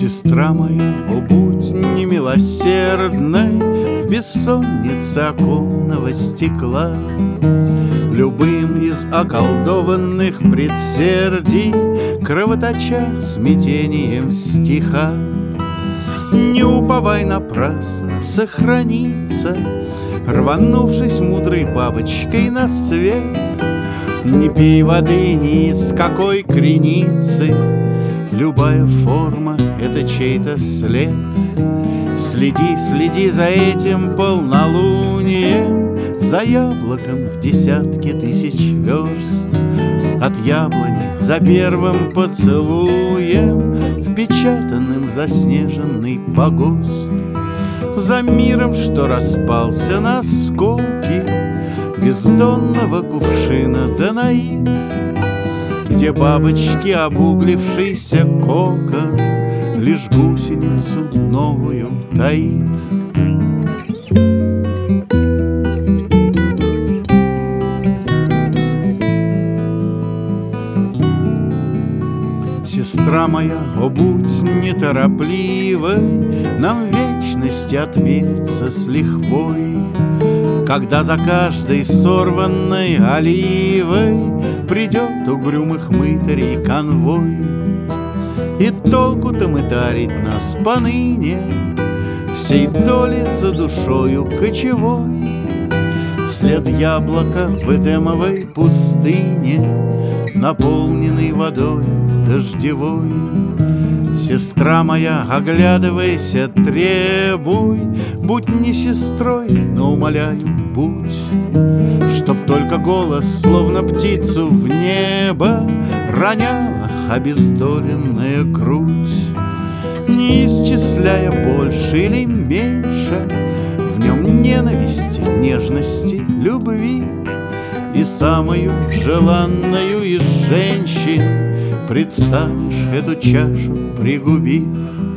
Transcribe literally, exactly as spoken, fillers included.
Сестра моя, о, будь немилосердной в бессоннице оконного стекла. Любым из околдованных предсердий кровоточа смятением стиха. Не уповай напрасно сохраниться, рванувшись мудрой бабочкой на свет. Не пей воды ни из какой креницы, любая форма — это чей-то след. Следи, следи за этим полнолунием, за яблоком в десятки тысяч верст. От яблони за первым поцелуем, впечатанным в заснеженный погост. За миром, что распался на осколки бездонного кувшина Данаид, где бабочки обуглившийся кокон лишь гусеницу новую таит. Сестра моя, о, будь неторопливой, нам вечности отмерится с лихвой, когда за каждой сорванной оливой придет угрюмых мытарей конвой. И толку-то мытарить нас поныне всей доли за душою кочевой. След яблока в эдемовой пустыне, наполненный водой дождевой. Сестра моя, оглядывайся, требуй, будь не сестрой, но, умоляю, будь, чтоб только голос, словно птицу в небо, роняла обездоленная грудь. Не исчисляя больше или меньше в нем ненависти, нежности, любви, и самую желанную из женщин представишь эту чашу, пригубив.